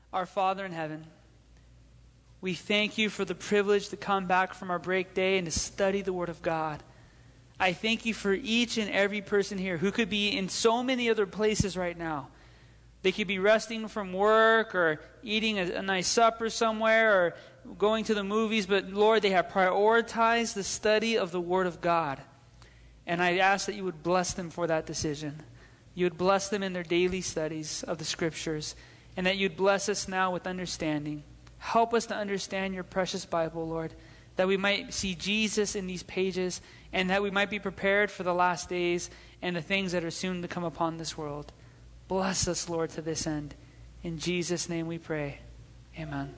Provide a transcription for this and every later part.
Our Father in heaven, we thank you for the privilege to come back from our break day and to study the Word of God. I thank you for each and every person here who could be in so many other places right now. They could be resting from work or eating a nice supper somewhere or going to the movies, but Lord, they have prioritized the study of the Word of God. And I ask that you would bless them for that decision. You would bless them in their daily studies of the Scriptures, and that you'd bless us now with understanding. Help us to understand your precious Bible, Lord, that we might see Jesus in these pages, and that we might be prepared for the last days and the things that are soon to come upon this world. Bless us, Lord, to this end. In Jesus' name we pray. Amen.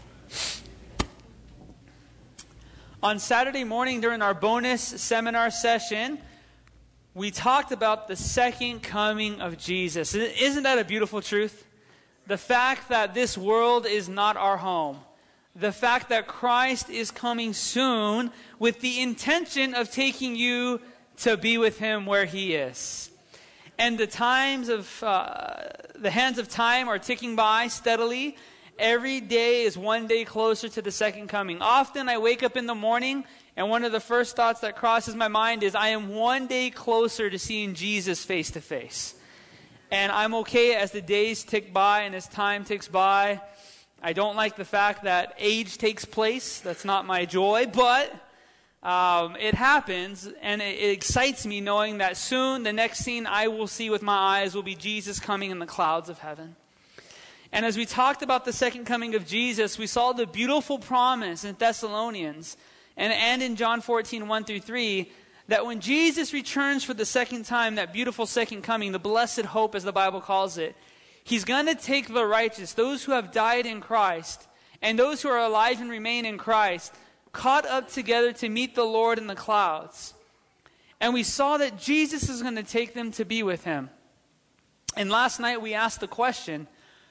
On Saturday morning during our bonus seminar session, we talked about the second coming of Jesus. Isn't that a beautiful truth? The fact that this world is not our home. The fact that Christ is coming soon with the intention of taking you to be with Him where He is. And the hands of time are ticking by steadily. Every day is one day closer to the second coming. Often I wake up in the morning and one of the first thoughts that crosses my mind is I am one day closer to seeing Jesus face to face. And I'm okay as the days tick by and as time ticks by. I don't like the fact that age takes place. That's not my joy, but it happens, and it excites me knowing that soon the next scene I will see with my eyes will be Jesus coming in the clouds of heaven. And as we talked about the second coming of Jesus, we saw the beautiful promise in Thessalonians and in John 14, 1 through 3, that when Jesus returns for the second time, that beautiful second coming, the blessed hope as the Bible calls it, He's going to take the righteous, those who have died in Christ, and those who are alive and remain in Christ, caught up together to meet the Lord in the clouds. And we saw that Jesus is going to take them to be with Him. And last night we asked the question,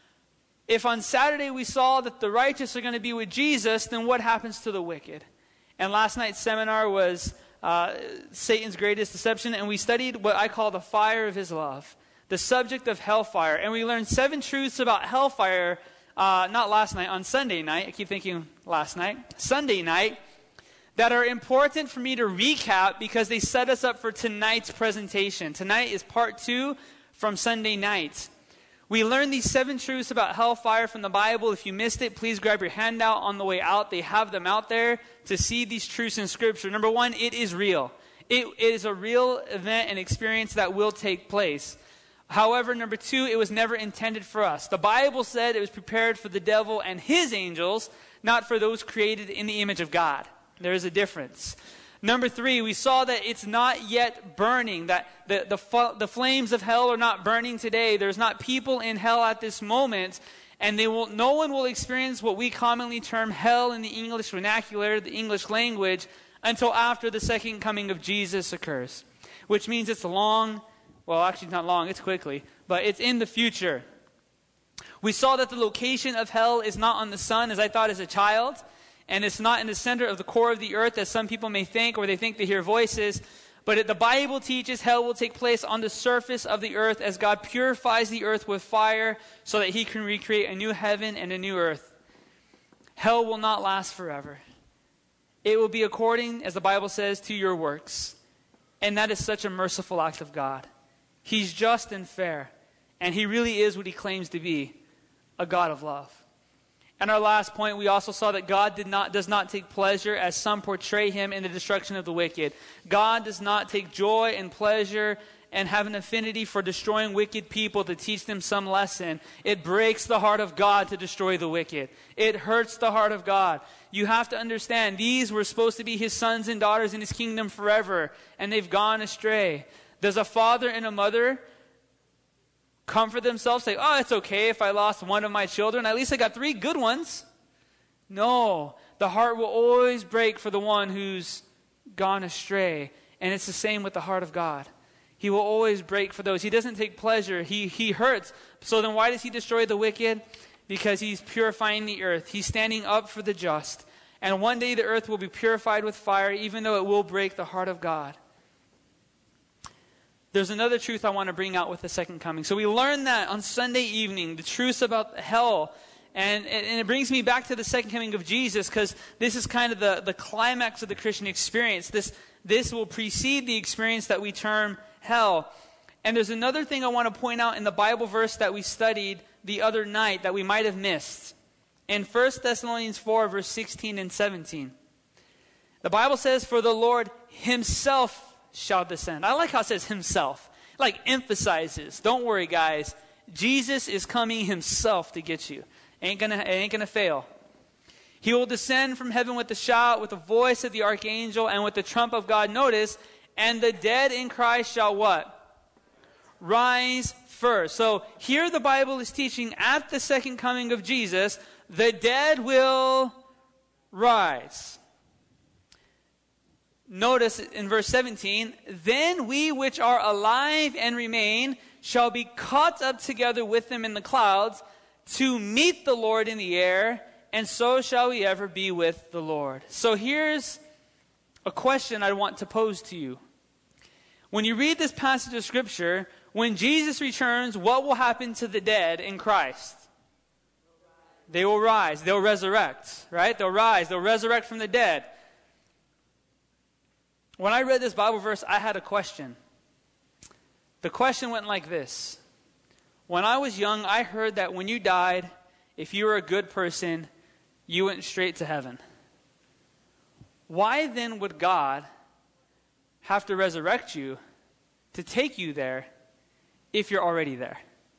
if on Saturday we saw that the righteous are going to be with Jesus, then what happens to the wicked? And last night's seminar was Satan's greatest deception, and we studied what I call the fire of his love, the subject of hellfire. And we learned 7 truths about hellfire, not last night, on Sunday night. I keep thinking last night. Sunday night, that are important for me to recap because they set us up for tonight's presentation. Tonight is part 2 from Sunday night. We learned these 7 truths about hellfire from the Bible. If you missed it, please grab your handout on the way out. They have them out there to see these truths in Scripture. Number 1, it is real. It is a real event and experience that will take place. However, number 2, it was never intended for us. The Bible said it was prepared for the devil and his angels, not for those created in the image of God. There is a difference. Number 3, we saw that it's not yet burning, that the flames of hell are not burning today. There's not people in hell at this moment, and no one will experience what we commonly term hell in the English vernacular, the English language, until after the second coming of Jesus occurs. Which means it's long, well actually not long, it's quickly, but it's in the future. We saw that the location of hell is not on the sun, as I thought as a child. And it's not in the center of the core of the earth, as some people may think, or they think they hear voices. But the Bible teaches hell will take place on the surface of the earth as God purifies the earth with fire so that He can recreate a new heaven and a new earth. Hell will not last forever. It will be according, as the Bible says, to your works. And that is such a merciful act of God. He's just and fair. And He really is what He claims to be, a God of love. And our last point, we also saw that God does not take pleasure, as some portray Him, in the destruction of the wicked. God does not take joy and pleasure and have an affinity for destroying wicked people to teach them some lesson. It breaks the heart of God to destroy the wicked. It hurts the heart of God. You have to understand, these were supposed to be His sons and daughters in His kingdom forever, and they've gone astray. Does a father and a mother comfort themselves, say, oh, it's okay if I lost one of my children. At least I got 3 good ones. No, the heart will always break for the one who's gone astray. And it's the same with the heart of God. He will always break for those. He doesn't take pleasure. He hurts. So then why does He destroy the wicked? Because He's purifying the earth. He's standing up for the just. And one day the earth will be purified with fire, even though it will break the heart of God. There's another truth I want to bring out with the second coming. So we learned that on Sunday evening, the truths about hell And it brings me back to the second coming of Jesus, because this is kind of the climax of the Christian experience. This will precede the experience that we term hell. And there's another thing I want to point out in the Bible verse that we studied the other night that we might have missed. In 1 Thessalonians 4, verse 16 and 17. The Bible says, "For the Lord himself shall descend." I like how it says himself. Like emphasizes. Don't worry, guys. Jesus is coming himself to get you. It ain't gonna fail. "He will descend from heaven with a shout, with the voice of the archangel, and with the trump of God." Notice, "and the dead in Christ shall" what? "Rise first." So here the Bible is teaching at the second coming of Jesus, the dead will rise. Notice in verse 17, "Then we which are alive and remain shall be caught up together with them in the clouds to meet the Lord in the air, and so shall we ever be with the Lord." So here's a question I want to pose to you. When you read this passage of Scripture, when Jesus returns, what will happen to the dead in Christ? They will rise. They'll resurrect, right? They'll rise. They'll resurrect from the dead. When I read this Bible verse, I had a question. The question went like this. When I was young, I heard that when you died, if you were a good person, you went straight to heaven. Why then would God have to resurrect you to take you there if you're already there?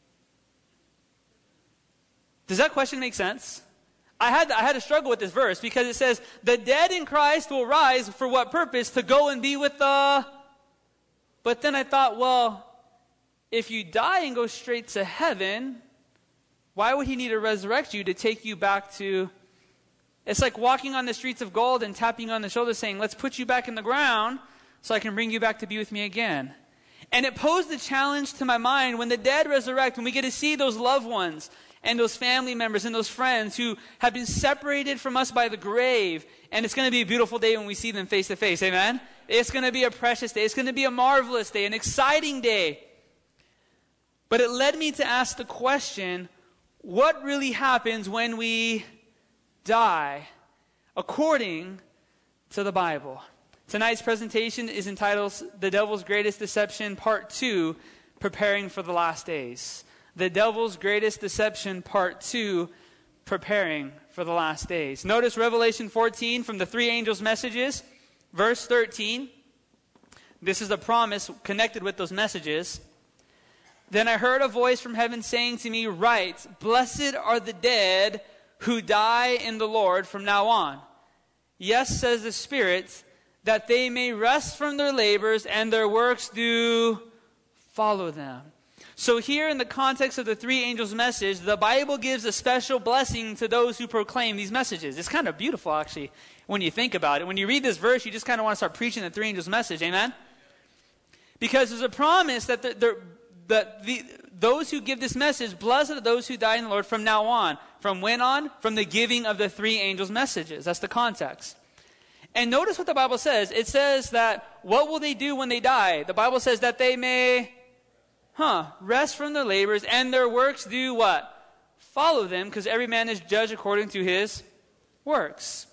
Does that question make sense? I had to struggle with this verse because it says, the dead in Christ will rise for what purpose? To go and be with the... But then I thought, well, if you die and go straight to heaven, why would he need to resurrect you to take you back to... It's like walking on the streets of gold and tapping you on the shoulder saying, let's put you back in the ground so I can bring you back to be with me again. And it posed the challenge to my mind, when the dead resurrect, when we get to see those loved ones and those family members and those friends who have been separated from us by the grave. And it's going to be a beautiful day when we see them face to face. Amen? It's going to be a precious day. It's going to be a marvelous day, an exciting day. But it led me to ask the question, what really happens when we die according to the Bible? Tonight's presentation is entitled The Devil's Greatest Deception, Part 2, Preparing for the Last Days. The Devil's Greatest Deception, Part 2, Preparing for the Last Days. Notice Revelation 14 from the three angels' messages, verse 13. This is a promise connected with those messages. Then I heard a voice from heaven saying to me, write, blessed are the dead who die in the Lord from now on. Yes, says the Spirit, that they may rest from their labors and their works do follow them. So here in the context of the three angels' message, the Bible gives a special blessing to those who proclaim these messages. It's kind of beautiful, actually, when you think about it. When you read this verse, you just kind of want to start preaching the three angels' message. Amen? Because there's a promise that those who give this message, blessed are those who die in the Lord from now on. From when on? From the giving of the three angels' messages. That's the context. And notice what the Bible says. It says that, what will they do when they die? The Bible says that they may... rest from their labors, and their works do what? Follow them, because every man is judged according to his works.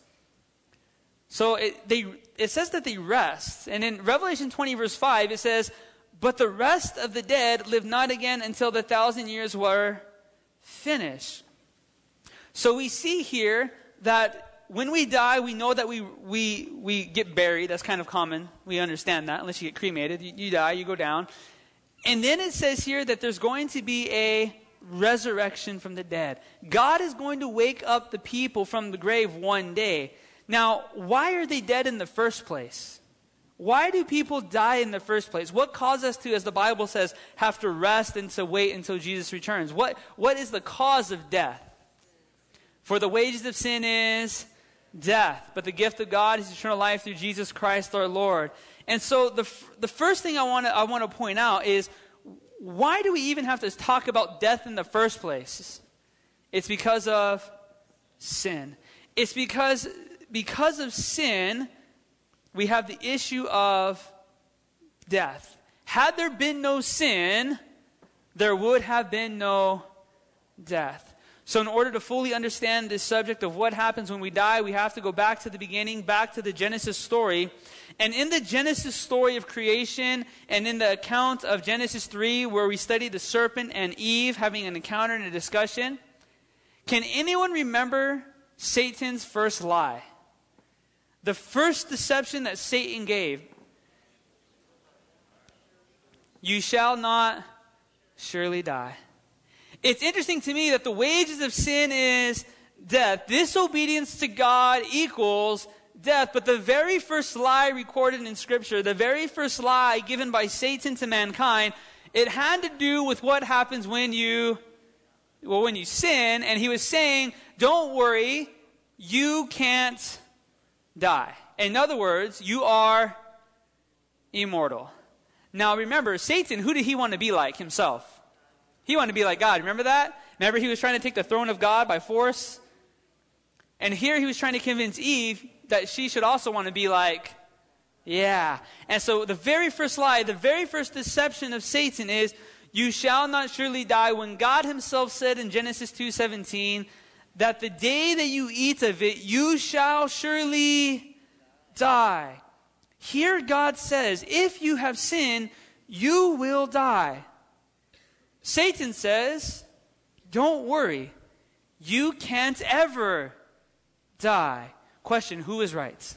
So it says that they rest. And in Revelation 20, verse 5, it says, but the rest of the dead live not again until the 1,000 years were finished. So we see here that when we die, we know that we get buried. That's kind of common. We understand that, unless you get cremated. You die, you go down. And then it says here that there's going to be a resurrection from the dead. God is going to wake up the people from the grave one day. Now, why are they dead in the first place? Why do people die in the first place? What caused us to, as the Bible says, have to rest and to wait until Jesus returns? What is the cause of death? For the wages of sin is death, but the gift of God is eternal life through Jesus Christ our Lord. And so the first thing I want to point out is, why do we even have to talk about death in the first place? It's because of sin. It's because of sin, we have the issue of death. Had there been no sin, there would have been no death. So in order to fully understand this subject of what happens when we die, we have to go back to the beginning, back to the Genesis story. And in the Genesis story of creation, and in the account of Genesis 3, where we study the serpent and Eve having an encounter and a discussion, can anyone remember Satan's first lie? The first deception that Satan gave. You shall not surely die. It's interesting to me that the wages of sin is death. Disobedience to God equals death. But the very first lie recorded in Scripture, the very first lie given by Satan to mankind, it had to do with what happens when you sin. And he was saying, don't worry, you can't die. In other words, you are immortal. Now remember, Satan, who did he want to be like himself? He wanted to be like God. Remember that? Remember he was trying to take the throne of God by force? And here he was trying to convince Eve that she should also want to be like, yeah. And so the very first lie, the very first deception of Satan is, you shall not surely die, when God himself said in Genesis 2:17, that the day that you eat of it, you shall surely die. Here God says, if you have sinned, you will die. Satan says, don't worry, you can't ever die. Question, who is right?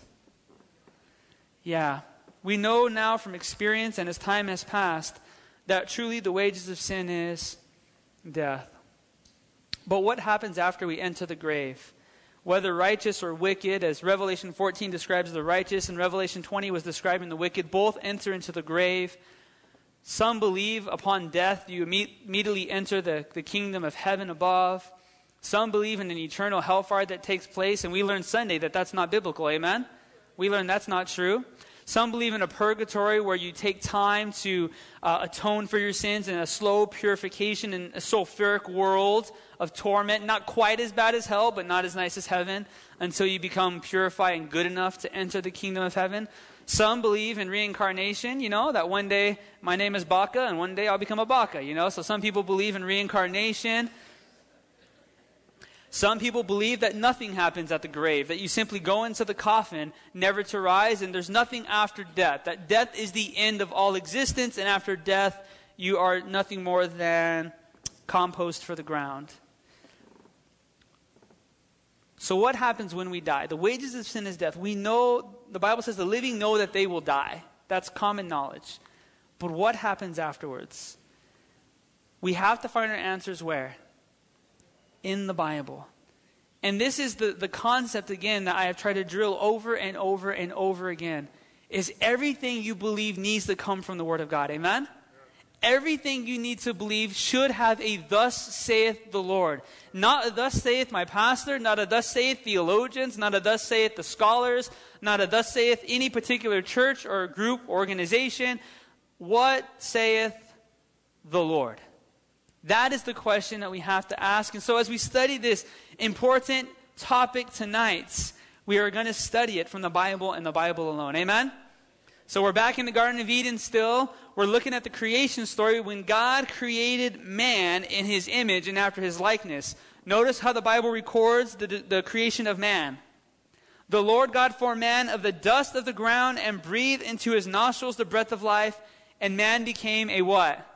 Yeah, we know now from experience and as time has passed that truly the wages of sin is death. But what happens after we enter the grave? Whether righteous or wicked, as Revelation 14 describes the righteous and Revelation 20 was describing the wicked, both enter into the grave. Some believe upon death you immediately enter the kingdom of heaven above. Some believe in an eternal hellfire that takes place, and we learned Sunday that that's not biblical, amen? We learned that's not true. Some believe in a purgatory where you take time to atone for your sins in a slow purification in a sulfuric world of torment. Not quite as bad as hell, but not as nice as heaven, until you become purified and good enough to enter the kingdom of heaven. Some believe in reincarnation, that one day my name is Baka and one day I'll become a Baka, So some people believe in reincarnation. Some people believe that nothing happens at the grave, that you simply go into the coffin, never to rise, and there's nothing after death. That death is the end of all existence, and after death, you are nothing more than compost for the ground. So what happens when we die? The wages of sin is death. We know, the Bible says the living know that they will die. That's common knowledge. But what happens afterwards? We have to find our answers where? In the Bible. And this is the concept, again, that I have tried to drill over and over and over again, is everything you believe needs to come from the Word of God. Amen? Everything you need to believe should have a thus saith the Lord. Not a thus saith my pastor, not a thus saith theologians, not a thus saith the scholars, not a thus saith any particular church or group, organization. What saith the Lord? That is the question that we have to ask. And so as we study this important topic tonight, we are going to study it from the Bible and the Bible alone. Amen? So we're back in the Garden of Eden still. We're looking at the creation story when God created man in his image and after his likeness. Notice how the Bible records the creation of man. The Lord God formed man of the dust of the ground and breathed into his nostrils the breath of life, and man became a what?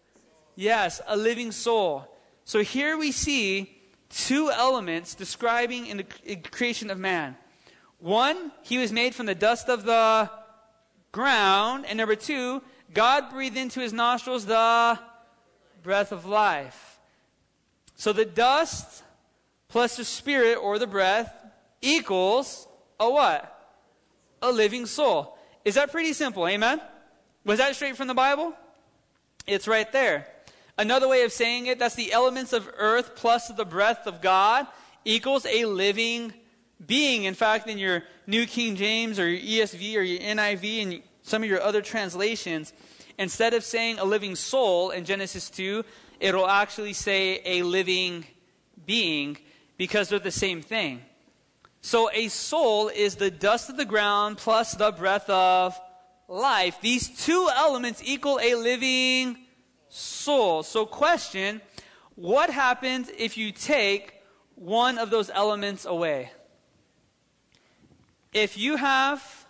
Yes, a living soul. So here we see two elements describing in the creation of man. One, he was made from the dust of the ground. And number two, God breathed into his nostrils the breath of life. So the dust plus the spirit or the breath equals a what? A living soul. Is that pretty simple? Amen? Was that straight from the Bible? It's right there. Another way of saying it, that's the elements of earth plus the breath of God equals a living being. In fact, in your New King James or your ESV or your NIV and some of your other translations, instead of saying a living soul in Genesis 2, it'll actually say a living being because they're the same thing. So a soul is the dust of the ground plus the breath of life. These two elements equal a living soul. So question, What happens if you take one of those elements away? If you have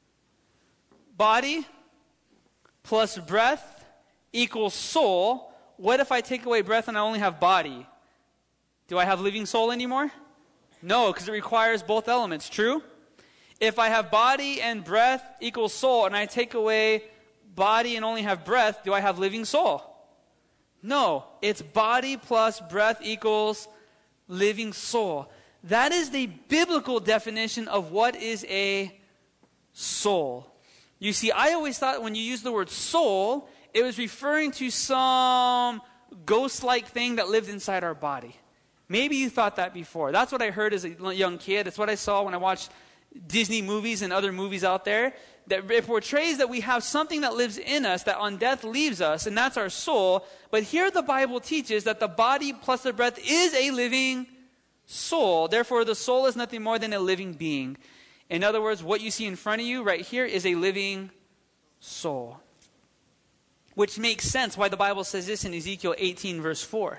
body plus breath equals soul, what if I take away breath and I only have body? Do I have living soul anymore? No, because it requires both elements. True? If I have body and breath equals soul, and I take away body and only have breath, do I have living soul? No, it's body plus breath equals living soul. That is the biblical definition of what is a soul. You see, I always thought when you use the word soul, it was referring to some ghost-like thing that lived inside our body. Maybe you thought that before. That's what I heard as a young kid. It's what I saw when I watched Disney movies and other movies out there. That it portrays that we have something that lives in us that on death leaves us, and that's our soul. But here the Bible teaches that the body plus the breath is a living soul. Therefore, the soul is nothing more than a living being. In other words, what you see in front of you right here is a living soul. Which makes sense why the Bible says this in Ezekiel 18, verse 4.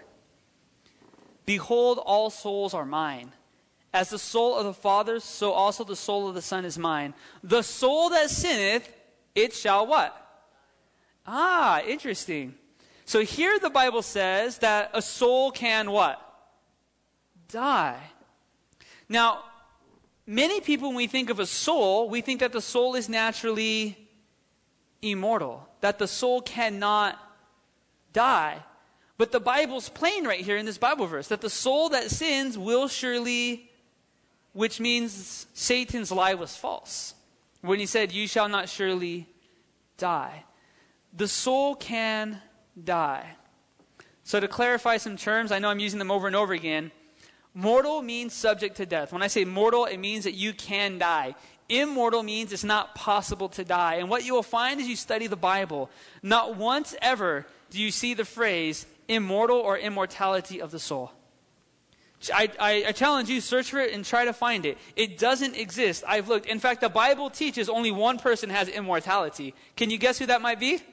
Behold, all souls are mine. As the soul of the Father, so also the soul of the Son is mine. The soul that sinneth, it shall what? Ah, interesting. So here the Bible says that a soul can what? Die. Now, many people, when we think of a soul, we think that the soul is naturally immortal, that the soul cannot die. But the Bible's plain right here in this Bible verse, that the soul that sins will surely, which means Satan's lie was false. When he said, you shall not surely die. The soul can die. So to clarify some terms, I know I'm using them over and over again. Mortal means subject to death. When I say mortal, it means that you can die. Immortal means it's not possible to die. And what you will find as you study the Bible, not once ever do you see the phrase immortal or immortality of the soul. I challenge you, search for it and try to find it. It doesn't exist. I've looked. In fact, the Bible teaches only one person has immortality. Can you guess who that might be?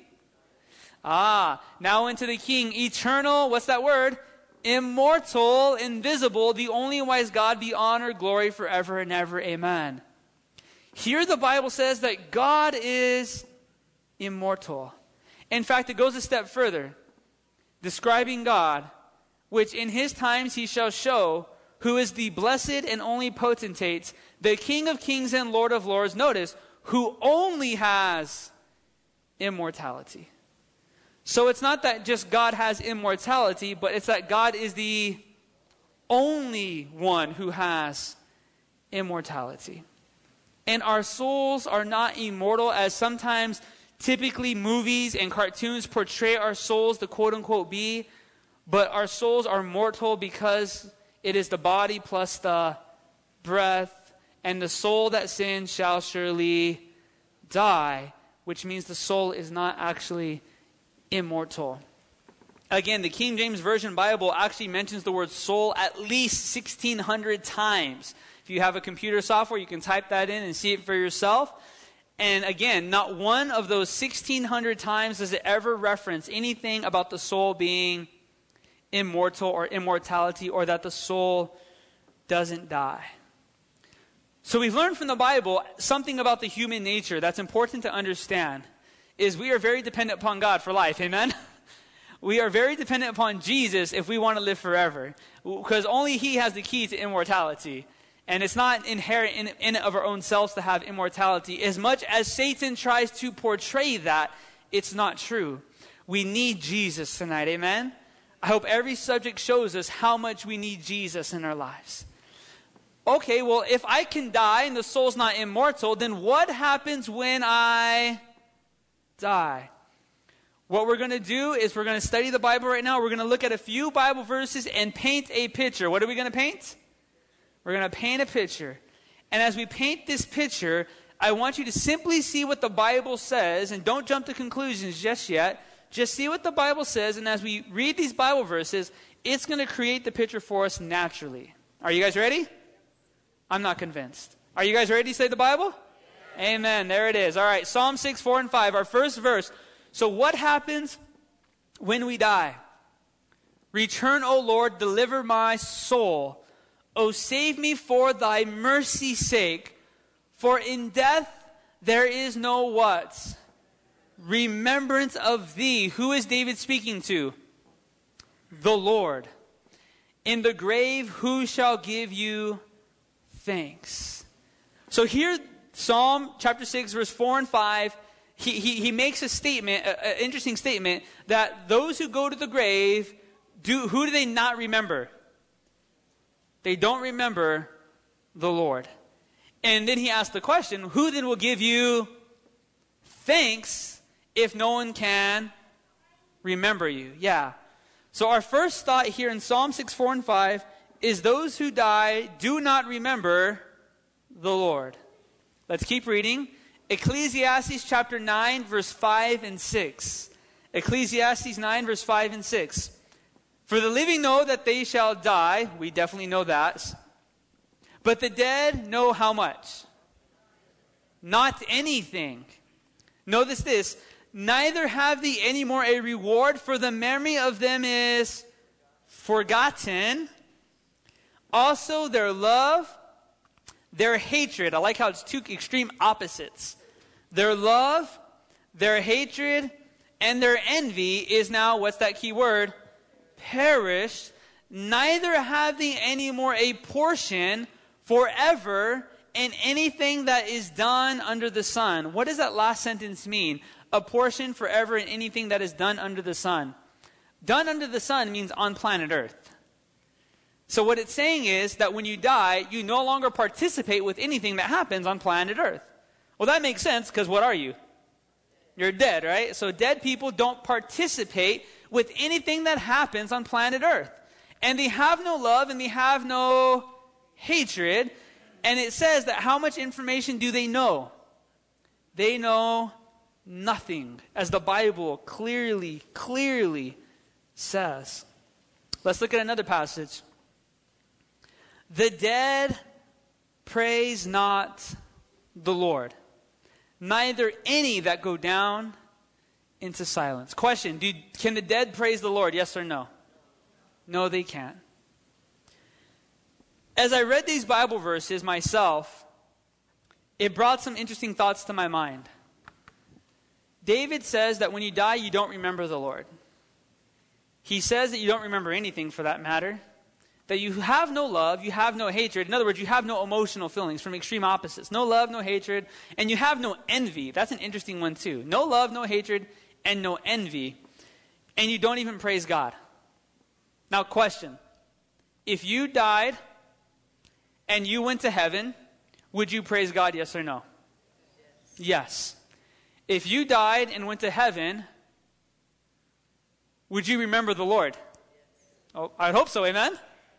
Now into the King, eternal, what's that word? Immortal, invisible, the only wise God, be honor, glory forever and ever. Amen. Here the Bible says that God is immortal. In fact, it goes a step further, describing God, which in his times he shall show, who is the blessed and only potentate, the King of kings and Lord of lords, notice, who only has immortality. So it's not that just God has immortality, but it's that God is the only one who has immortality. And our souls are not immortal, as sometimes typically movies and cartoons portray our souls to quote-unquote be, but our souls are mortal because it is the body plus the breath, and the soul that sins shall surely die, which means the soul is not actually immortal. Again, the King James Version Bible actually mentions the word soul at least 1,600 times. If you have a computer software, you can type that in and see it for yourself. And again, not one of those 1,600 times does it ever reference anything about the soul being immortal or immortality, or that the soul doesn't die. So we've learned from the Bible something about the human nature that's important to understand, is we are very dependent upon God for life. Amen? We are very dependent upon Jesus if we want to live forever, because only he has the key to immortality. And it's not inherent in and of our own selves to have immortality. As much as Satan tries to portray that, it's not true. We need Jesus tonight, amen? I hope every subject shows us how much we need Jesus in our lives. Okay, well, if I can die and the soul's not immortal, then what happens when I die? What we're going to do is we're going to study the Bible right now. We're going to look at a few Bible verses and paint a picture. What are we going to paint? We're going to paint a picture. And as we paint this picture, I want you to simply see what the Bible says, and don't jump to conclusions just yet. Just see what the Bible says, and as we read these Bible verses, it's going to create the picture for us naturally. Are you guys ready? I'm not convinced. Are you guys ready to say the Bible? Yeah. Amen. There it is. All right. Psalm 6, 4, and 5, our first verse. So what happens when we die? Return, O Lord, deliver my soul. O save me for thy mercy's sake. For in death there is no what? Remembrance of thee. Who is David speaking to? The Lord. In the grave, who shall give you thanks? So here, Psalm chapter 6, verse 4 and 5, he makes a statement, an interesting statement, that those who go to the grave, who do they not remember? They don't remember the Lord. And then he asks the question, who then will give you thanks if no one can remember you? Yeah. So our first thought here in Psalm 6, 4 and 5 is those who die do not remember the Lord. Let's keep reading. Ecclesiastes chapter 9, verse 5 and 6. Ecclesiastes 9, verse 5 and 6. For the living know that they shall die. We definitely know that. But the dead know how much? Not anything. Notice this. Neither have they any more a reward, for the memory of them is forgotten. Also their love, their hatred. I like how it's two extreme opposites. Their love, their hatred, and their envy is now, what's that key word? Perished. Neither have they any more a portion forever in anything that is done under the sun. What does that last sentence mean? A portion forever in anything that is done under the sun. Done under the sun means on planet Earth. So what it's saying is that when you die, you no longer participate with anything that happens on planet Earth. Well, that makes sense, because what are you? You're dead, right? So dead people don't participate with anything that happens on planet Earth. And they have no love and they have no hatred. And it says that how much information do they know? They know nothing, as the Bible clearly says. Let's look at another passage. The dead praise not the Lord, neither any that go down into silence. Question, can the dead praise the Lord? Yes or no? No, they can't. As I read these Bible verses myself, it brought some interesting thoughts to my mind. David says that when you die, you don't remember the Lord. He says that you don't remember anything for that matter. That you have no love, you have no hatred. In other words, you have no emotional feelings, from extreme opposites. No love, no hatred, and you have no envy. That's an interesting one too. No love, no hatred, and no envy. And you don't even praise God. Now question, if you died and you went to heaven, would you praise God, yes or no? Yes. If you died and went to heaven, would you remember the Lord? Oh, I'd hope so, amen?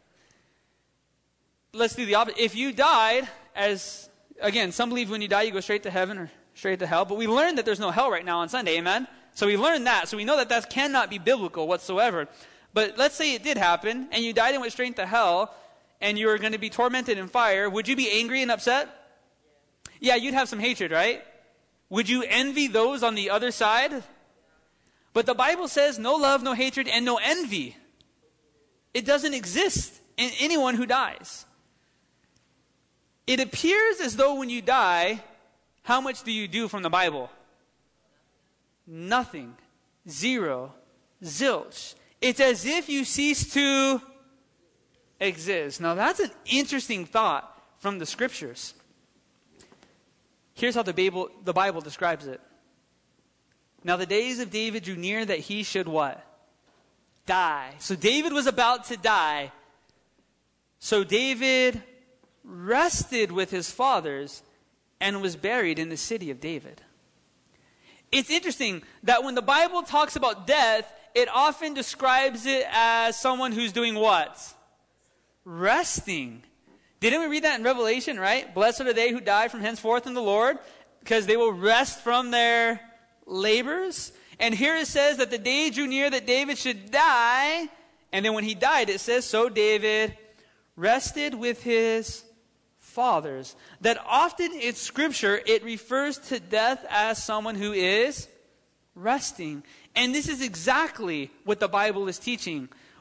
Let's do the opposite. If you died, again, some believe when you die you go straight to heaven or straight to hell, but we learned that there's no hell right now on Sunday, amen? So we learned that, so we know that cannot be biblical whatsoever. But let's say it did happen, and you died and went straight to hell, and you were going to be tormented in fire. Would you be angry and upset? Yeah, you'd have some hatred, right? Would you envy those on the other side? But the Bible says no love, no hatred, and no envy. It doesn't exist in anyone who dies. It appears as though when you die, how much do you do from the Bible? Nothing. Zero. Zilch. It's as if you cease to exist. Now that's an interesting thought from the scriptures. Here's how the Bible describes it. Now the days of David drew near that he should what? Die. So David was about to die. So David rested with his fathers and was buried in the city of David. It's interesting that when the Bible talks about death, it often describes it as someone who's doing what? Resting. Didn't we read that in Revelation, right? Blessed are they who die from henceforth in the Lord, because they will rest from their labors. And here it says that the day drew near that David should die. And then when he died, it says, so David rested with his fathers. That often in Scripture, it refers to death as someone who is resting. And this is exactly what the Bible is teaching.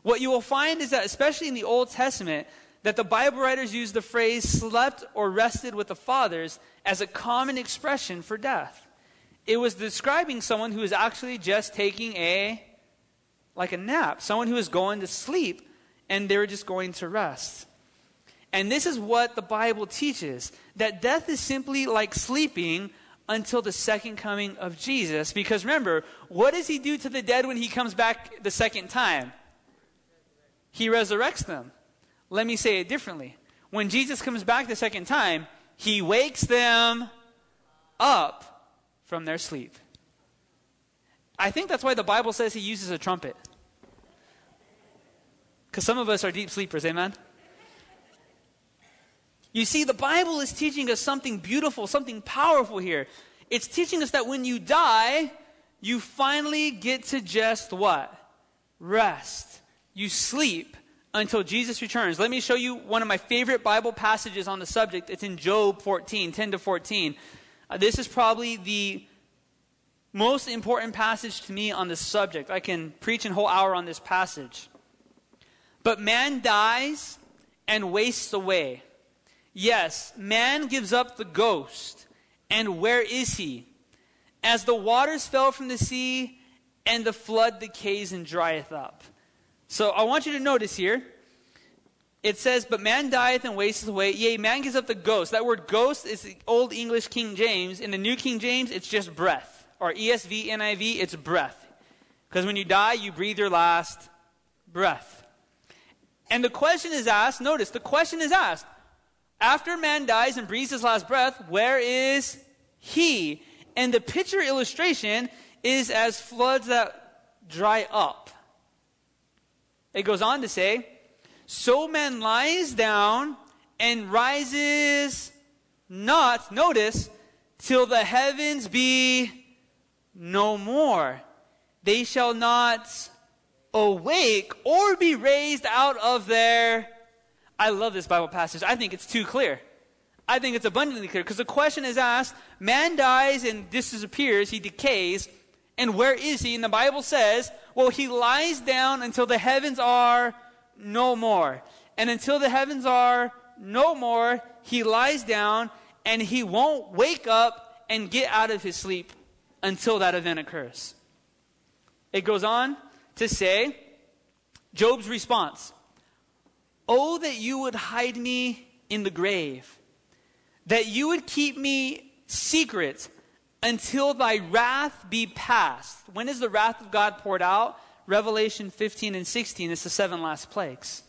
What you will find is that, especially in the Old Testament, that the Bible writers use the phrase slept or rested with the fathers as a common expression for death. It was describing someone who is actually just taking a nap, someone who is going to sleep, and they're just going to rest. And this is what the Bible teaches, that death is simply like sleeping until the second coming of Jesus. Because remember, what does he do to the dead when he comes back the second time? He resurrects them. Let me say it differently. When Jesus comes back the second time, he wakes them up from their sleep. I think that's why the Bible says he uses a trumpet. Because some of us are deep sleepers, amen? You see, the Bible is teaching us something beautiful, something powerful here. It's teaching us that when you die, you finally get to just what? Rest. You sleep until Jesus returns. Let me show you one of my favorite Bible passages on the subject. It's in Job 14, 10 to 14. This is probably the most important passage to me on this subject. I can preach a whole hour on this passage. But man dies and wastes away. Yes, man gives up the ghost. And where is he? As the waters fell from the sea, and the flood decays and drieth up. So I want you to notice here. It says, but man dieth and wasteth away. Yea, man gives up the ghost. That word ghost is the Old English King James. In the New King James, it's just breath. Or ESV, NIV, it's breath. Because when you die, you breathe your last breath. And the question is asked, notice, the question is asked, after man dies and breathes his last breath, where is he? And the picture illustration is as floods that dry up. It goes on to say, so man lies down and rises not, notice, till the heavens be no more. They shall not awake or be raised out of their... I love this Bible passage. I think it's too clear. I think it's abundantly clear. Because the question is asked, man dies and disappears, he decays, and where is he? And the Bible says, well, he lies down until the heavens are no more. And until the heavens are no more, he lies down and he won't wake up and get out of his sleep until that event occurs. It goes on to say, Job's response, oh, that you would hide me in the grave, that you would keep me secret until thy wrath be past. When is the wrath of God poured out? Revelation 15 and 16, it's the 7 last plagues.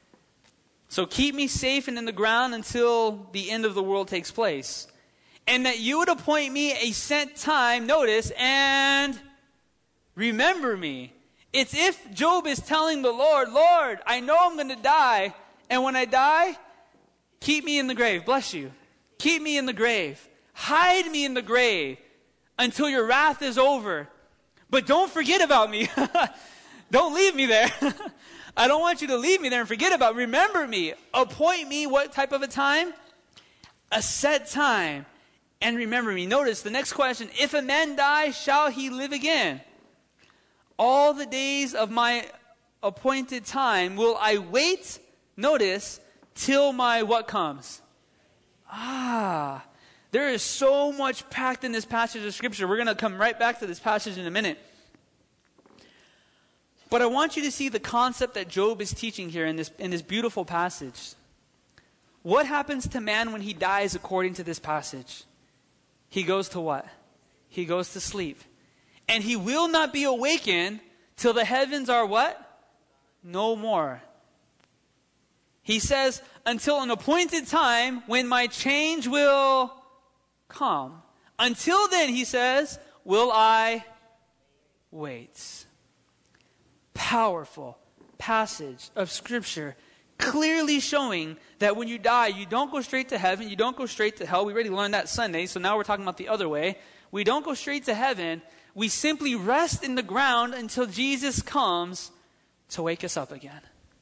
So keep me safe and in the ground until the end of the world takes place. And that you would appoint me a set time, notice, and remember me. It's if Job is telling the Lord, Lord, I know I'm going to die. And when I die, keep me in the grave. Bless you. Keep me in the grave. Hide me in the grave until your wrath is over. But don't forget about me. Don't leave me there. I don't want you to leave me there and forget about me. Remember me. Appoint me what type of a time? A set time. And remember me. Notice the next question. If a man die, shall he live again? All the days of my appointed time will I wait, notice, till my what comes? There is so much packed in this passage of Scripture. We're going to come right back to this passage in a minute. But I want you to see the concept that Job is teaching here in this beautiful passage. What happens to man when he dies according to this passage? He goes to what? He goes to sleep. And he will not be awakened till the heavens are what? No more. He says, until an appointed time when my change will come. Until then, he says, will I wait. Powerful passage of Scripture, clearly showing that when you die, you don't go straight to heaven, you don't go straight to hell. We already learned that Sunday, so now we're talking about the other way. We don't go straight to heaven. We simply rest in the ground until Jesus comes to wake us up again.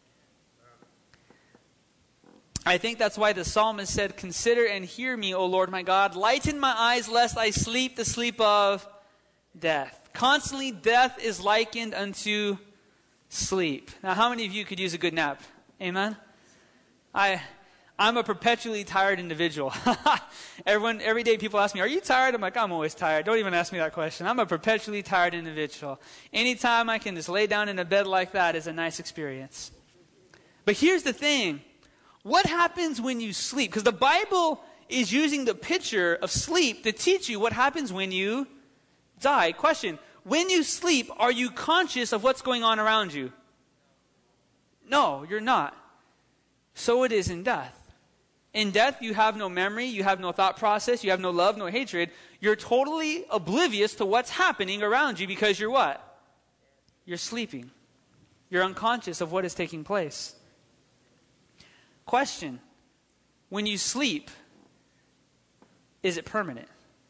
I think that's why the psalmist said, consider and hear me, O Lord my God. Lighten my eyes lest I sleep the sleep of death. Constantly death is likened unto Sleep. Now, how many of you could use a good nap? Amen? I'm a perpetually tired individual. Every day people ask me, are you tired? I'm like, I'm always tired. Don't even ask me that question. I'm a perpetually tired individual. Anytime I can just lay down in a bed like that is a nice experience. But here's the thing. What happens when you sleep? Because the Bible is using the picture of sleep to teach you what happens when you die. Question, when you sleep, are you conscious of what's going on around you? No, you're not. So it is in death. In death, you have no memory, you have no thought process, you have no love, no hatred. You're totally oblivious to what's happening around you because you're what? You're sleeping. You're unconscious of what is taking place. Question, when you sleep, is it permanent?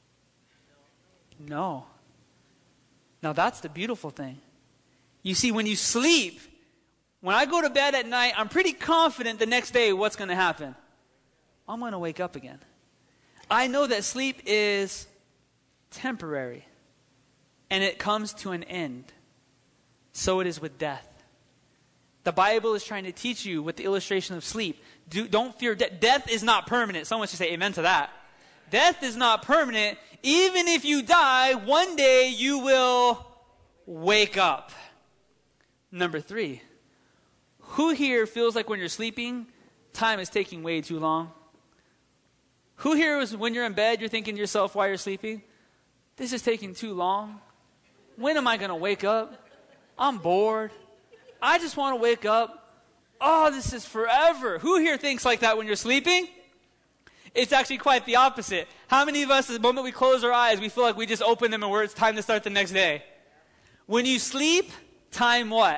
No. Now that's the beautiful thing. You see, when you sleep, when I go to bed at night, I'm pretty confident the next day what's going to happen. I'm going to wake up again. I know that sleep is temporary, and it comes to an end. So it is with death. The Bible is trying to teach you with the illustration of sleep. Don't fear death. Death is not permanent. Someone should say amen to that. Death is not permanent. Even if you die, one day you will wake up. Number 3. Who here feels like when you're sleeping, time is taking way too long? Who here is when you're in bed, you're thinking to yourself while you're sleeping, this is taking too long. When am I going to wake up? I'm bored. I just want to wake up. Oh, this is forever. Who here thinks like that when you're sleeping? It's actually quite the opposite. How many of us, the moment we close our eyes, we feel like we just open them and it's time to start the next day? When you sleep, time what?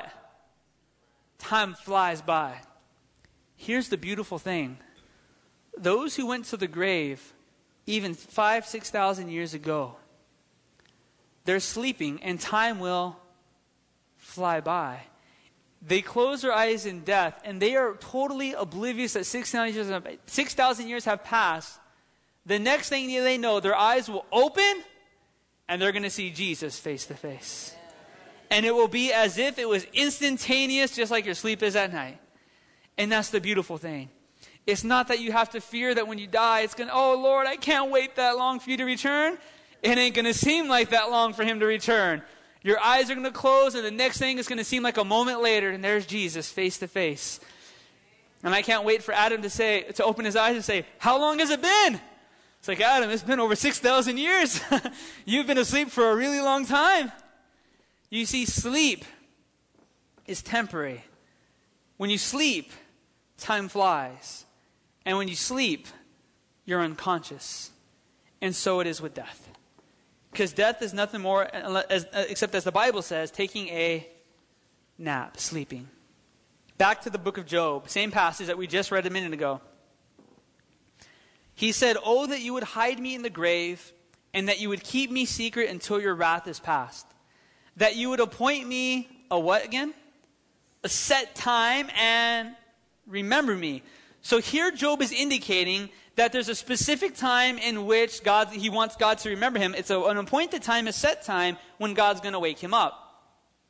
Time flies by. Here's the beautiful thing. Those who went to the grave, even 5,000, 6,000 years ago, they're sleeping and time will fly by. They close their eyes in death and they are totally oblivious that 6,000 years have passed. The next thing they know, their eyes will open and they're going to see Jesus face to face. And it will be as if it was instantaneous, just like your sleep is at night. And that's the beautiful thing. It's not that you have to fear that when you die, it's going to, oh Lord, I can't wait that long for you to return. It ain't going to seem like that long for him to return. Your eyes are going to close and the next thing is going to seem like a moment later and there's Jesus face to face. And I can't wait for Adam to open his eyes and say, how long has it been? It's like, Adam, it's been over 6,000 years. You've been asleep for a really long time. You see, sleep is temporary. When you sleep, time flies. And when you sleep, you're unconscious. And so it is with death. Because death is nothing more, except as the Bible says, taking a nap, sleeping. Back to the book of Job, same passage that we just read a minute ago. He said, oh, that you would hide me in the grave, and that you would keep me secret until your wrath is past. That you would appoint me a what again? A set time and remember me. So here Job is indicating that there's a specific time in which he wants God to remember him. It's an appointed time, a set time, when God's going to wake him up.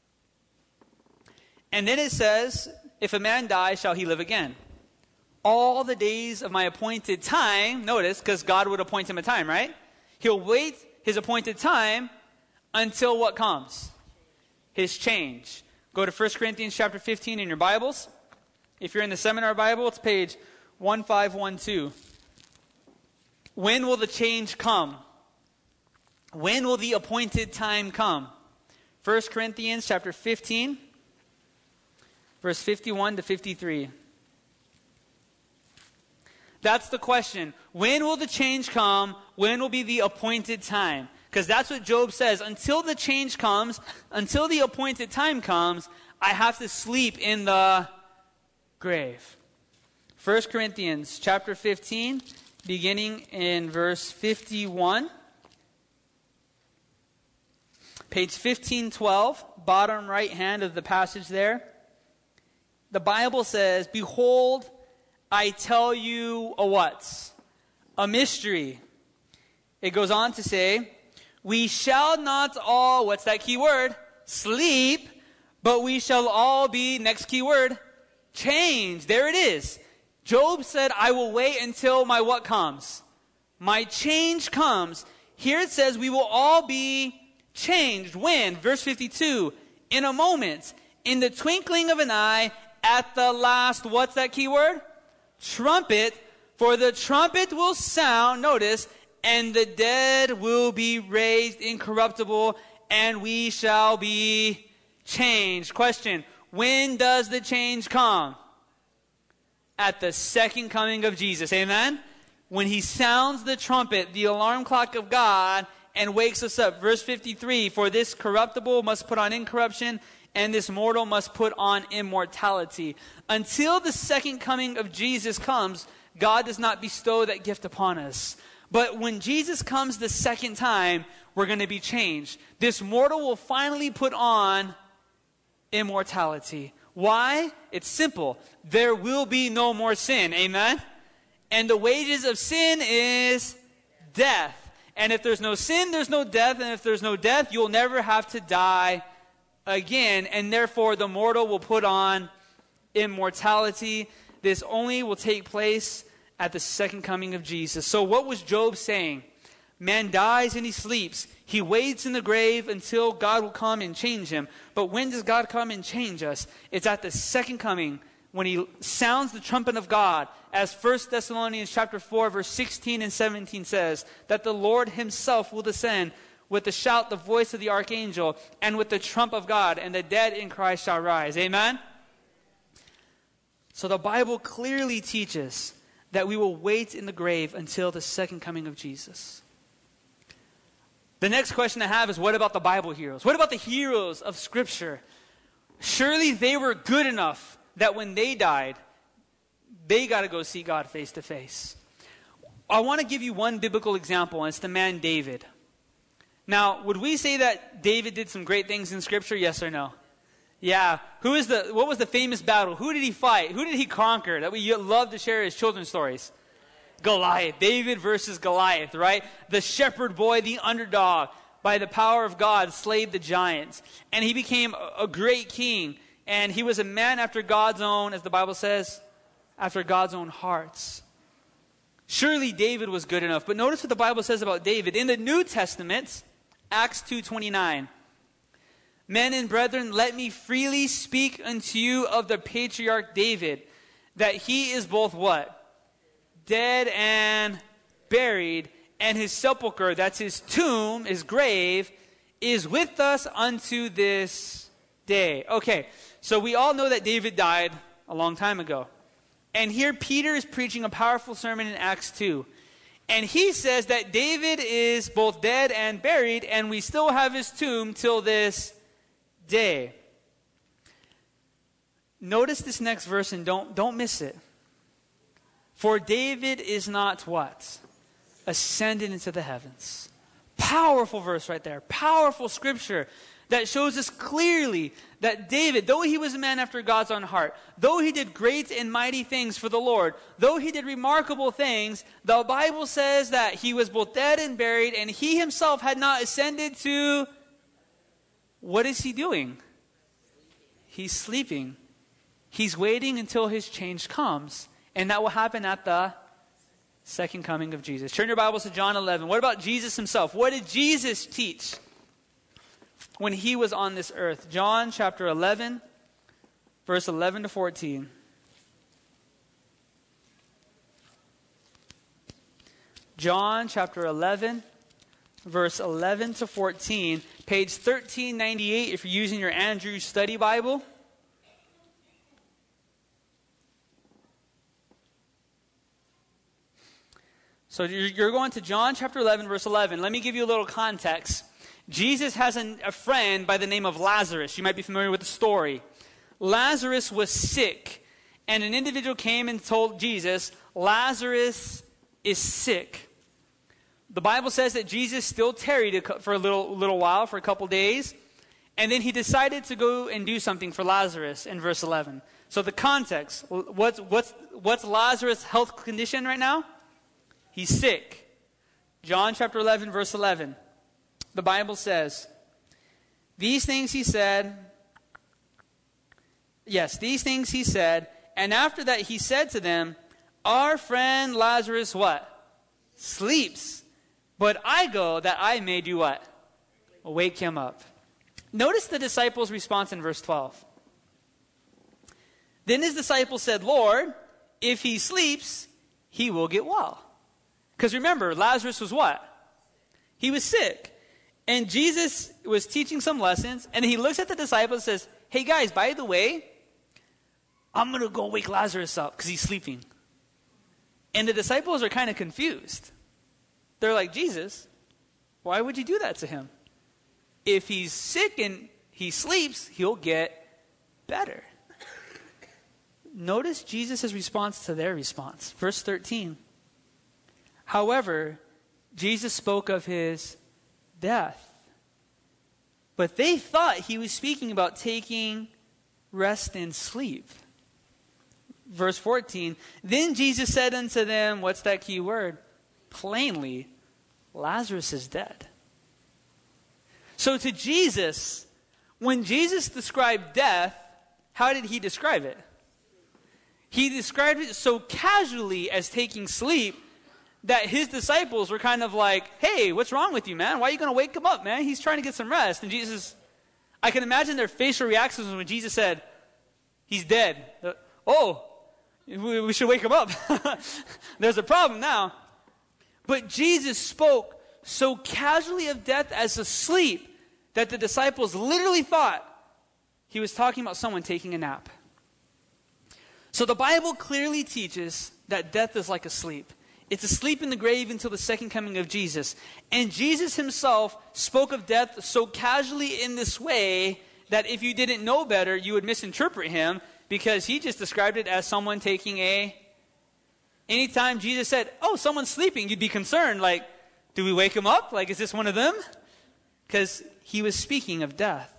And then it says, if a man dies, shall he live again? All the days of my appointed time, notice, because God would appoint him a time, right? He'll wait his appointed time until what comes? His change. Go to 1 Corinthians chapter 15 in your Bibles. If you're in the Seminar Bible, it's page 1512. When will the change come? When will the appointed time come? 1 Corinthians chapter 15, verse 51 to 53. That's the question. When will the change come? When will be the appointed time? Because that's what Job says. Until the change comes, until the appointed time comes, I have to sleep in the grave. 1 Corinthians chapter 15, beginning in verse 51. Page 1512, bottom right hand of the passage there. The Bible says, behold, I tell you a what? A mystery. It goes on to say, we shall not all, what's that key word? Sleep, But we shall all be, next key word, changed. There it is. Job said, I will wait until my what comes? My change comes. Here it says we will all be changed. When? Verse 52. In a moment, in the twinkling of an eye, at the last, what's that key word? Trumpet. For the trumpet will sound, notice, and the dead will be raised incorruptible, and we shall be changed. Question, when does the change come? At the second coming of Jesus. Amen? When he sounds the trumpet, the alarm clock of God, and wakes us up. Verse 53, for this corruptible must put on incorruption, and this mortal must put on immortality. Until the second coming of Jesus comes, God does not bestow that gift upon us. But when Jesus comes the second time, we're going to be changed. This mortal will finally put on immortality. Why? It's simple. There will be no more sin. Amen? And the wages of sin is death. And if there's no sin, there's no death. And if there's no death, you'll never have to die again. And therefore, the mortal will put on immortality. This only will take place at the second coming of Jesus. So what was Job saying? Man dies and he sleeps. He waits in the grave until God will come and change him. But when does God come and change us? It's at the second coming, when he sounds the trumpet of God, as 1 Thessalonians chapter 4, verse 16 and 17 says, that the Lord himself will descend with the shout, the voice of the archangel, and with the trump of God, and the dead in Christ shall rise. Amen? So the Bible clearly teaches that we will wait in the grave until the second coming of Jesus. The next question I have is, what about the Bible heroes? What about the heroes of Scripture? Surely they were good enough that when they died, they got to go see God face to face. I want to give you one biblical example, and it's the man David. Now, would we say that David did some great things in Scripture? Yes or no? Yeah. What was the famous battle? Who did he fight? Who did he conquer? That we love to share his children's stories. Goliath. David versus Goliath, right? The shepherd boy, the underdog, by the power of God, slayed the giants. And he became a great king. And he was a man after God's own, as the Bible says, after God's own hearts. Surely David was good enough. But notice what the Bible says about David. In the New Testament, Acts 2:29. Men and brethren, let me freely speak unto you of the patriarch David, that he is both what? Dead and buried, and his sepulcher, that's his tomb, his grave, is with us unto this day. Okay, so we all know that David died a long time ago. And here Peter is preaching a powerful sermon in Acts 2. And he says that David is both dead and buried, and we still have his tomb till this day. Notice this next verse and don't miss it. For David is not what? Ascended into the heavens. Powerful verse right there. Powerful scripture that shows us clearly that David, though he was a man after God's own heart, though he did great and mighty things for the Lord, though he did remarkable things, the Bible says that he was both dead and buried, and he himself had not ascended to... What is he doing? He's sleeping. He's waiting until his change comes. And that will happen at the second coming of Jesus. Turn your Bibles to John 11. What about Jesus himself? What did Jesus teach when he was on this earth? John chapter 11, verse 11 to 14. John chapter 11, verse 11 to 14. Page 1398 if you're using your Andrews Study Bible. So you're going to John chapter 11, verse 11. Let me give you a little context. Jesus has a friend by the name of Lazarus. You might be familiar with the story. Lazarus was sick, and an individual came and told Jesus, Lazarus is sick. The Bible says that Jesus still tarried for a little while, for a couple days, and then he decided to go and do something for Lazarus in verse 11. So the context, what's Lazarus' health condition right now? He's sick. John chapter 11, verse 11. The Bible says, these things he said, Yes, these things he said. And after that he said to them, our friend Lazarus what? Sleeps. But I go that I may do what? Wake him up. Notice the disciples' response in verse 12. Then his disciples said, Lord, if he sleeps, he will get well. Because remember, Lazarus was what? He was sick. And Jesus was teaching some lessons, and he looks at the disciples and says, hey guys, by the way, I'm going to go wake Lazarus up because he's sleeping. And the disciples are kind of confused. They're like, Jesus, why would you do that to him? If he's sick and he sleeps, he'll get better. Notice Jesus' response to their response. Verse 13. However, Jesus spoke of his death. But they thought he was speaking about taking rest and sleep. Verse 14. Then Jesus said unto them, what's that key word? Plainly, Lazarus is dead. So to Jesus, when Jesus described death, how did he describe it? He described it so casually as taking sleep that his disciples were kind of like, hey, what's wrong with you, man? Why are you going to wake him up, man? He's trying to get some rest. And Jesus, I can imagine their facial reactions when Jesus said, he's dead. Oh, we should wake him up. There's a problem now. But Jesus spoke so casually of death as asleep that the disciples literally thought he was talking about someone taking a nap. So the Bible clearly teaches that death is like a sleep. It's a sleep in the grave until the second coming of Jesus. And Jesus himself spoke of death so casually in this way that if you didn't know better, you would misinterpret him, because he just described it as someone taking a... Anytime Jesus said, oh, someone's sleeping, you'd be concerned, like, do we wake him up? Like, is this one of them? Because he was speaking of death.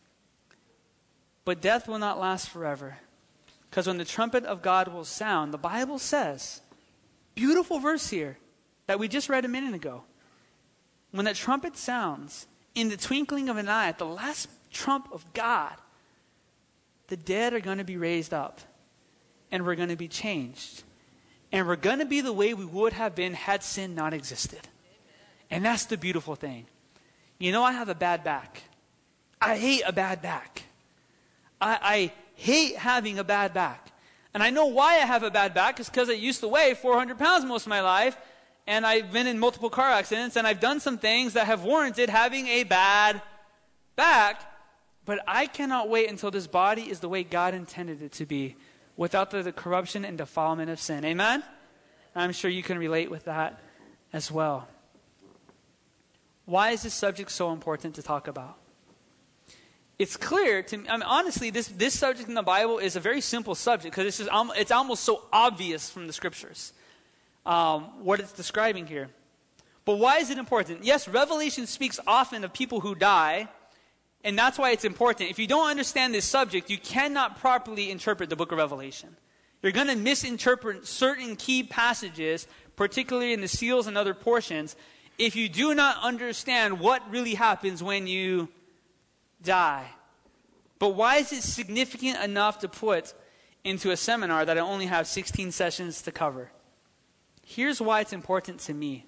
But death will not last forever. Because when the trumpet of God will sound, the Bible says, beautiful verse here that we just read a minute ago. When that trumpet sounds, in the twinkling of an eye, at the last trump of God, the dead are going to be raised up. And we're going to be changed. And we're going to be the way we would have been had sin not existed. And that's the beautiful thing. You know, I have a bad back. I hate a bad back. I hate having a bad back. And I know why I have a bad back. It's because I used to weigh 400 pounds most of my life. And I've been in multiple car accidents. And I've done some things that have warranted having a bad back. But I cannot wait until this body is the way God intended it to be, without the corruption and defilement of sin. Amen? I'm sure you can relate with that as well. Why is this subject so important to talk about? It's clear to me, I mean, honestly, this subject in the Bible is a very simple subject, because it's almost so obvious from the scriptures what it's describing here. But why is it important? Yes, Revelation speaks often of people who die, and that's why it's important. If you don't understand this subject, you cannot properly interpret the book of Revelation. You're going to misinterpret certain key passages, particularly in the seals and other portions, if you do not understand what really happens when you die. But why is it significant enough to put into a seminar that I only have 16 sessions to cover? Here's why it's important to me.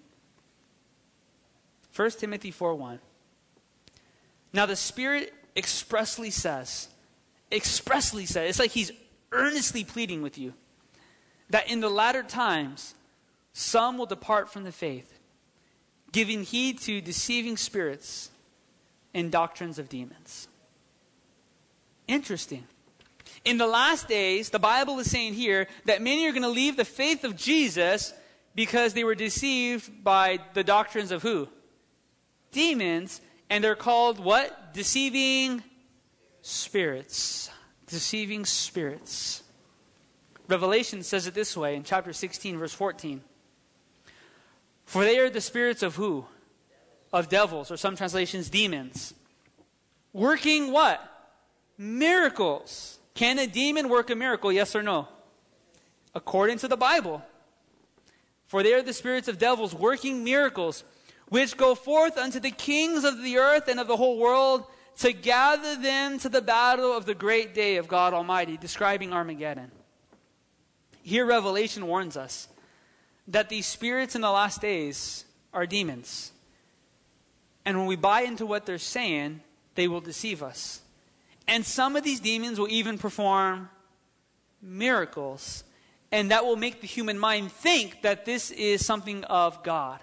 1 Timothy 4:1. Now the Spirit expressly says, it's like he's earnestly pleading with you, that in the latter times, some will depart from the faith, giving heed to deceiving spirits and doctrines of demons. Interesting. In the last days, the Bible is saying here that many are going to leave the faith of Jesus because they were deceived by the doctrines of who? Demons. And they're called what? Deceiving spirits. Deceiving spirits. Revelation says it this way in chapter 16, verse 14. For they are the spirits of who? Of devils, or some translations, demons. Working what? Miracles. Can a demon work a miracle? Yes or no? According to the Bible. For they are the spirits of devils working miracles, which go forth unto the kings of the earth and of the whole world to gather them to the battle of the great day of God Almighty, describing Armageddon. Here Revelation warns us that these spirits in the last days are demons. And when we buy into what they're saying, they will deceive us. And some of these demons will even perform miracles. And that will make the human mind think that this is something of God.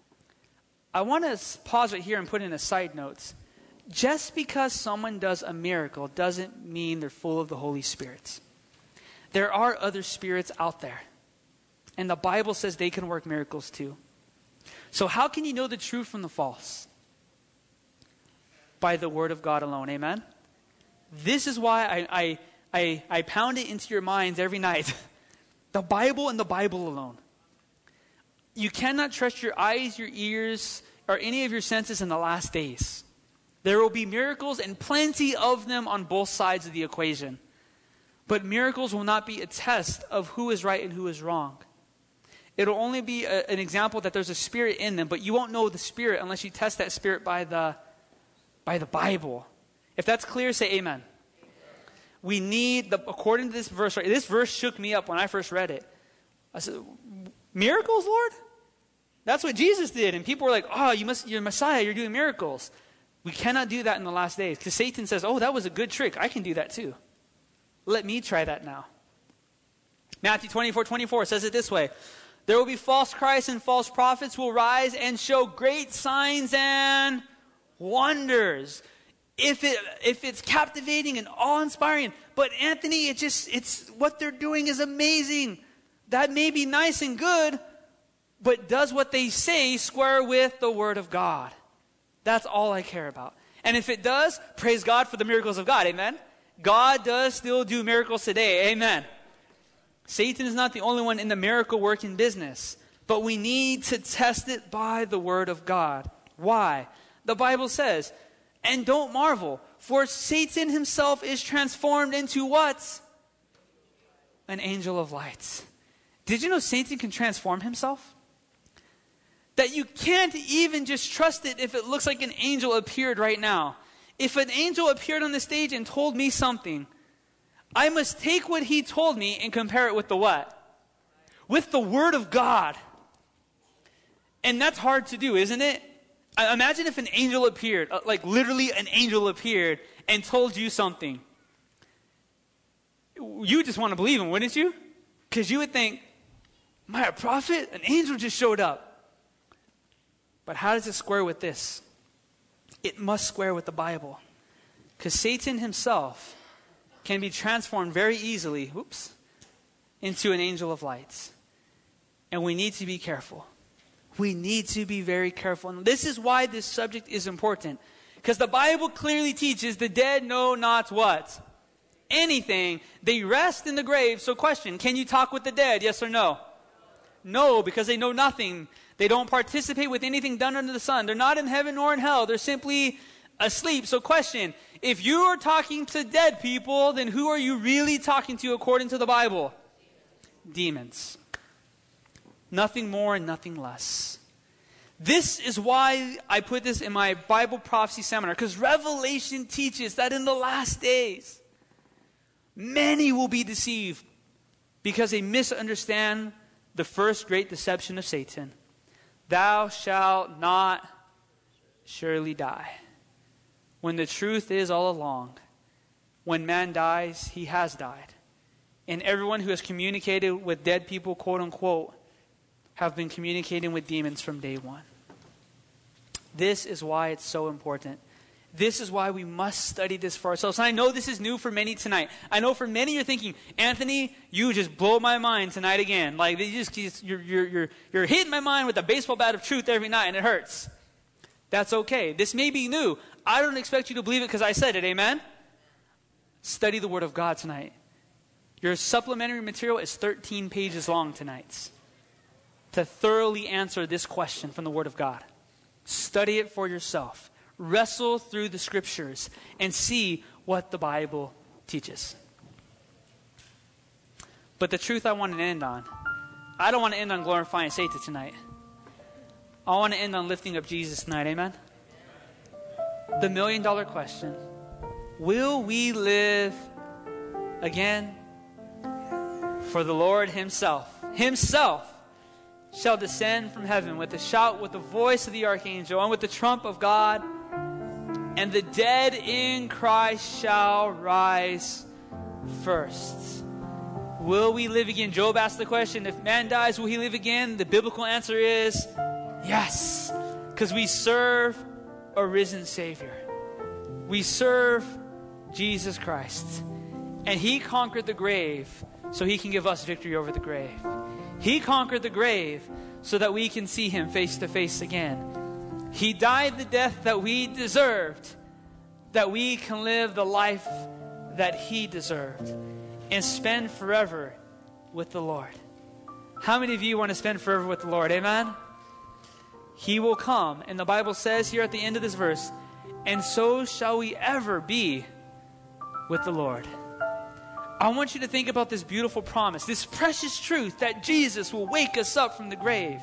I want to pause right here and put in a side note. Just because someone does a miracle doesn't mean they're full of the Holy Spirit. There are other spirits out there. And the Bible says they can work miracles too. So how can you know the truth from the false? By the Word of God alone. Amen? This is why I pound it into your minds every night. The Bible and the Bible alone. You cannot trust your eyes, your ears, or any of your senses in the last days. There will be miracles and plenty of them on both sides of the equation. But miracles will not be a test of who is right and who is wrong. It'll only be an example that there's a spirit in them, but you won't know the spirit unless you test that spirit by the Bible. If that's clear, say amen. We need, according to this verse, right, this verse shook me up when I first read it. I said, miracles, Lord? That's what Jesus did. And people were like, oh, you're Messiah, you're doing miracles. We cannot do that in the last days. Because Satan says, oh, that was a good trick. I can do that too. Let me try that now. Matthew 24:24 says it this way. There will be false Christs and false prophets will rise and show great signs and wonders. If it's captivating and awe-inspiring, but Anthony, it's what they're doing is amazing. That may be nice and good, but does what they say square with the Word of God? That's all I care about. And if it does, praise God for the miracles of God. Amen? God does still do miracles today. Amen. Satan is not the only one in the miracle working business, but we need to test it by the Word of God. Why? The Bible says, and don't marvel, for Satan himself is transformed into what? An angel of light. Did you know Satan can transform himself? That you can't even just trust it if it looks like an angel appeared right now. If an angel appeared on the stage and told me something, I must take what he told me and compare it with the what? With the Word of God. And that's hard to do, isn't it? Imagine if an angel appeared, like literally an angel appeared and told you something. You would just want to believe him, wouldn't you? Because you would think, am I a prophet? An angel just showed up. But how does it square with this? It must square with the Bible. Because Satan himself can be transformed very easily, into an angel of light. And we need to be careful. We need to be very careful. And this is why this subject is important. Because the Bible clearly teaches the dead know not what? Anything. They rest in the grave. So question, can you talk with the dead? Yes or no? No, because they know nothing. They don't participate with anything done under the sun. They're not in heaven nor in hell. They're simply asleep. So question, if you are talking to dead people, then who are you really talking to according to the Bible? Demons. Nothing more and nothing less. This is why I put this in my Bible prophecy seminar. Because Revelation teaches that in the last days, many will be deceived because they misunderstand the first great deception of Satan. Thou shalt not surely die. When the truth is all along, when man dies, he has died. And everyone who has communicated with dead people, quote unquote, have been communicating with demons from day one. This is why it's so important. This is why we must study this for ourselves. And I know this is new for many tonight. I know for many you're thinking, Anthony, you just blow my mind tonight again. Like you're hitting my mind with a baseball bat of truth every night and it hurts. That's okay. This may be new. I don't expect you to believe it because I said it. Amen? Study the Word of God tonight. Your supplementary material is 13 pages long tonight to thoroughly answer this question from the Word of God. Study it for yourself. Wrestle through the Scriptures and see what the Bible teaches. But the truth I want to end on, I don't want to end on glorifying Satan tonight. I want to end on lifting up Jesus tonight. Amen? the million-dollar question. Will we live again? For the Lord himself shall descend from heaven with a shout, with the voice of the archangel, and with the trump of God. And the dead in Christ shall rise first. Will we live again? Job asked the question, if man dies, will he live again? The biblical answer is yes, because we serve a risen Savior. We serve Jesus Christ. And he conquered the grave so he can give us victory over the grave. He conquered the grave so that we can see him face to face again. He died the death that we deserved, that we can live the life that he deserved and spend forever with the Lord. How many of you want to spend forever with the Lord? Amen? He will come. And the Bible says here at the end of this verse, and so shall we ever be with the Lord. I want you to think about this beautiful promise, this precious truth that Jesus will wake us up from the grave.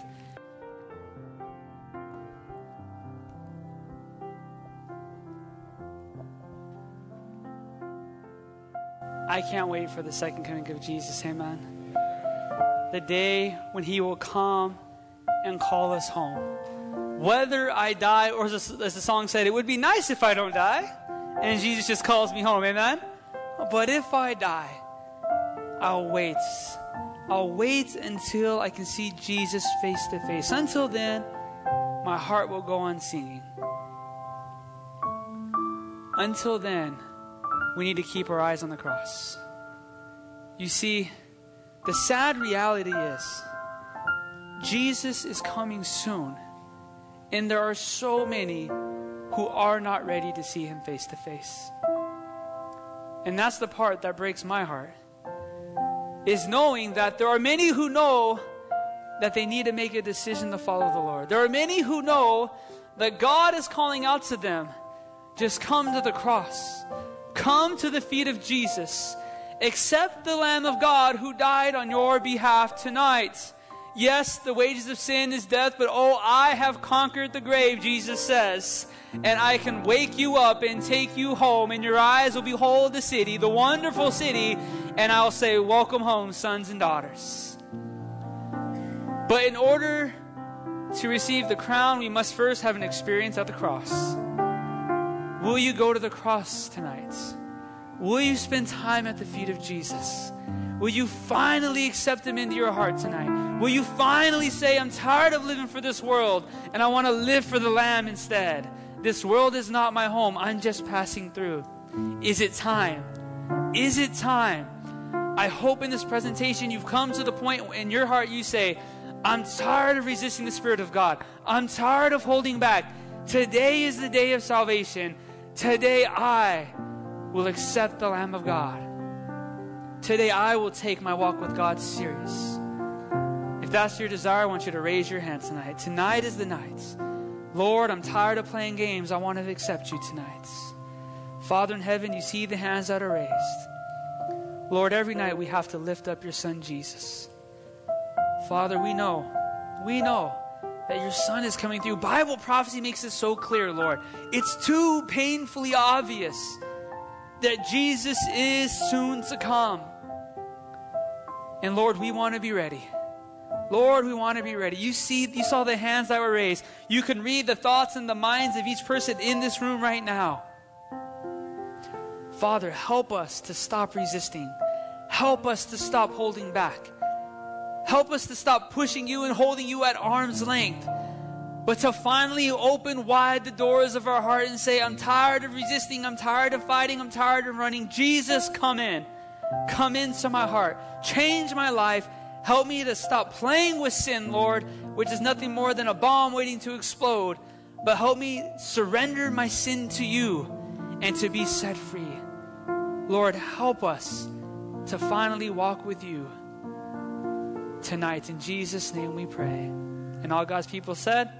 I can't wait for the second coming of Jesus, amen. The day when he will come and call us home. Whether I die, or as the song said, it would be nice if I don't die, and Jesus just calls me home, amen. But if I die, I'll wait. I'll wait until I can see Jesus face to face. Until then, my heart will go on singing. Until then, we need to keep our eyes on the cross. You see, the sad reality is, Jesus is coming soon. And there are so many who are not ready to see him face to face. And that's the part that breaks my heart, is knowing that there are many who know that they need to make a decision to follow the Lord. There are many who know that God is calling out to them, just come to the cross. Come to the feet of Jesus. Accept the Lamb of God who died on your behalf tonight. Yes, the wages of sin is death, but oh, I have conquered the grave, Jesus says. And I can wake you up and take you home, and your eyes will behold the city, the wonderful city, and I'll say, welcome home, sons and daughters. But in order to receive the crown, we must first have an experience at the cross. Will you go to the cross tonight? Will you spend time at the feet of Jesus? Will you finally accept him into your heart tonight? Will you finally say, I'm tired of living for this world and I want to live for the Lamb instead? This world is not my home. I'm just passing through. Is it time? Is it time? I hope in this presentation you've come to the point in your heart you say, I'm tired of resisting the Spirit of God. I'm tired of holding back. Today is the day of salvation. Today I will accept the Lamb of God. Today I will take my walk with God serious. If that's your desire, I want you to raise your hand tonight. Tonight is the night. Lord, I'm tired of playing games. I want to accept you tonight. Father in heaven, you see the hands that are raised. Lord, every night we have to lift up your Son, Jesus. Father, we know that your Son is coming through. Bible prophecy makes it so clear, Lord. It's too painfully obvious that Jesus is soon to come. And Lord, we want to be ready. Lord, we want to be ready. You saw the hands that were raised. You can read the thoughts and the minds of each person in this room right now. Father, help us to stop resisting. Help us to stop holding back. Help us to stop pushing you and holding you at arm's length, but to finally open wide the doors of our heart and say, I'm tired of resisting, I'm tired of fighting, I'm tired of running. Jesus, come in. Come into my heart. Change my life. Help me to stop playing with sin, Lord, which is nothing more than a bomb waiting to explode. But help me surrender my sin to you and to be set free. Lord, help us to finally walk with you tonight. In Jesus' name we pray. And all God's people said,